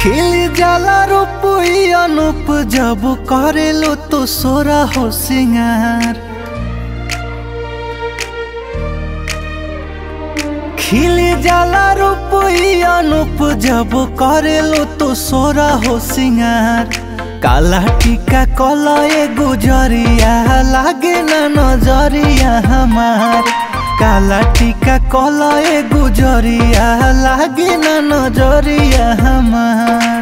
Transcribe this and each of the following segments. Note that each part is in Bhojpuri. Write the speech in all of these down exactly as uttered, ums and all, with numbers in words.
खिल जाला रूपई अनूप जब करेलो तो सोरा हो सिंगार। खिल जाला रूपई अनूप जब करेलो तो सोरा हो सिंगार। काला टीका कलए गुजरिया लागे ना नजरिया हमार। काला टीका कलए गुजरिया लागे ना नजरिया हमार।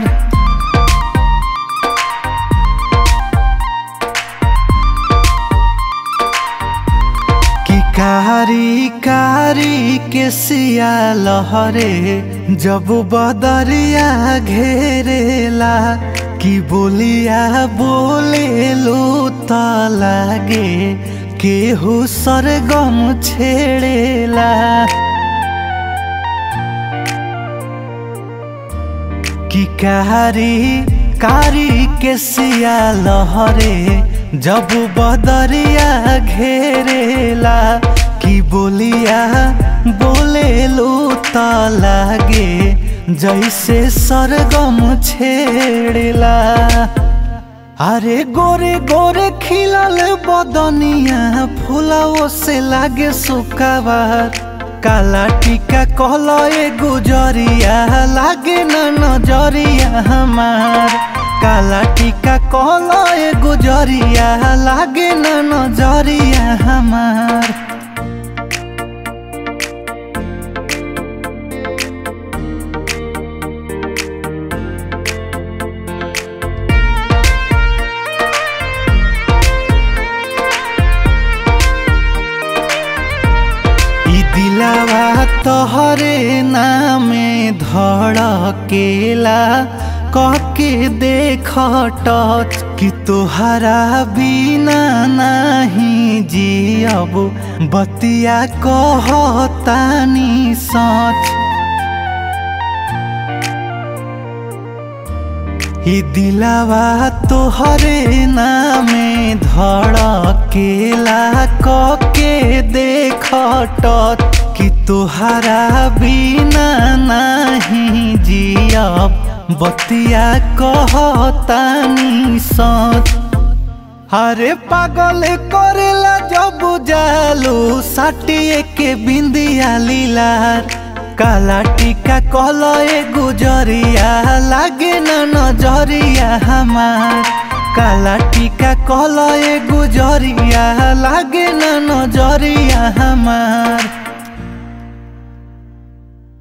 कि कारी कारी के सिया लहरे जब बदरिया घेरेला। कि बोलिया बोले लो त लागे केहू सरगम छेड़ेला। कि कारी कारी के सिया लहरे जब बदरिया घेरेला। कि बोलिया बोले लो त लागे जैसे सरगम छेड़ेला। अरे गोरे गोरे खिलल बदनिया फुलाओ से लागे सुकाबार। काला टीका कलए गुजरिया लागे ना नजरिया हमार। काला टीका कलए गुजरिया लागे ना नजरिया हमार। दिलावा तोहरे नामे धड़केला कहके देख टच। कि तोहरा बिना नहीं जियब बतिया कहतानी सच। ई दिलावा तोहरे नामे धड़केला कहके देख टच। कि तोहरा बिना नहीं जियब बतिया कहतानी सच। अरे पागल करेला जब जालू साटिए के बिंदिया लीलार। काला टीका कलए गुजरिया लागे ना नजरिया हमार। काला टीका कलए गुजरिया लागे ना नजरिया हमार।